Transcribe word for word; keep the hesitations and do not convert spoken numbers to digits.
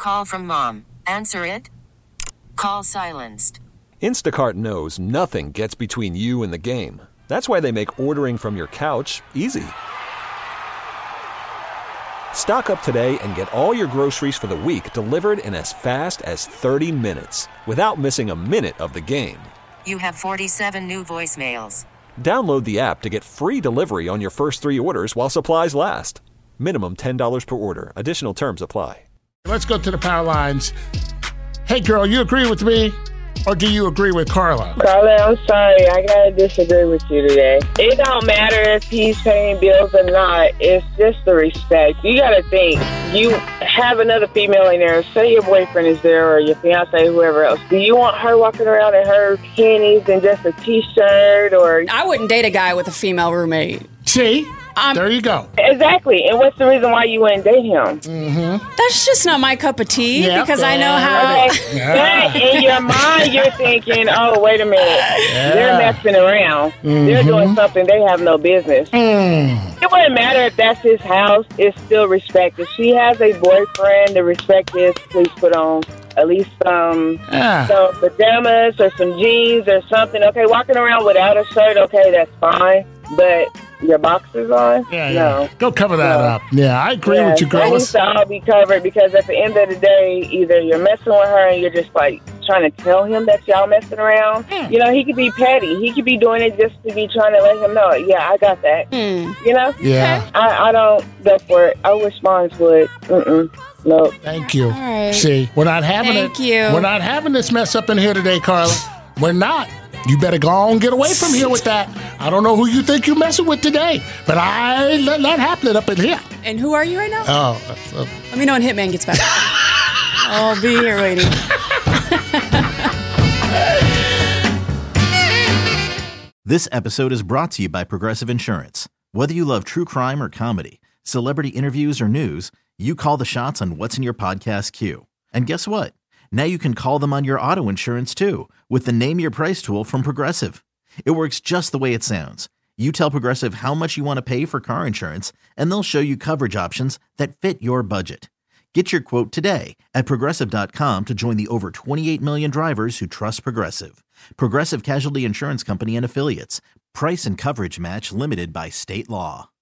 call from mom. Answer it. Call silenced. Instacart knows nothing gets between you and the game. That's why they make ordering from your couch easy. Stock up today and get all your groceries for the week delivered in as fast as thirty minutes without missing a minute of the game. You have forty-seven new voicemails. Download the app to get free delivery on your first three orders while supplies last. Minimum ten dollars per order. Additional terms apply. Let's go to the power lines. Hey, girl, you agree with me? Or do you agree with Carla? Carla, I'm sorry. I got to disagree with you today. It don't matter if he's paying bills or not. It's just the respect. You got to think. You have another female in there. Say your boyfriend is there or your fiance, whoever else. Do you want her walking around in her panties and just a T-shirt? Or I wouldn't date a guy with a female roommate. See? Um, there you go. Exactly. And what's the reason why you wouldn't date him? Mm-hmm. That's just not my cup of tea Yep. because I know how... Okay. But in your mind, you're thinking, oh, wait a minute. Yeah. They're messing around. Mm-hmm. They're doing something they have no business. Mm. It wouldn't matter if that's his house. It's still respect. If she has a boyfriend, the respect is please put on at least some, Ah. some pajamas or some jeans or something. Okay, walking around without a shirt, okay, that's fine. But your boxers on? Yeah, no. yeah. Go cover that No. up. Yeah, I agree Yeah, with you, that girl. needs to all be covered because at the end of the day, either you're messing with her and you're just like trying to tell him that y'all messing around. Mm. You know, he could be petty. He could be doing it just to be trying to let him know, yeah, I got that. Mm. You know? Yeah. I, I don't go for it. I wish mine would. Mm-mm. No. Thank you. All right. See, we're not having Thank it. you. We're not having this mess up in here today, Carla. We're not. You better go on and get away from here with that. I don't know who you think you're messing with today, but I let that happen up in here. And who are you right now? Oh, uh, Let me know when Hitman gets back. I'll be here waiting. This episode is brought to you by Progressive Insurance. Whether you love true crime or comedy, celebrity interviews or news, you call the shots on what's in your podcast queue. And guess what? Now you can call them on your auto insurance too with the Name Your Price tool from Progressive. It works just the way it sounds. You tell Progressive how much you want to pay for car insurance, and they'll show you coverage options that fit your budget. Get your quote today at Progressive dot com to join the over twenty-eight million drivers who trust Progressive. Progressive Casualty Insurance Company and Affiliates. Price and coverage match limited by state law.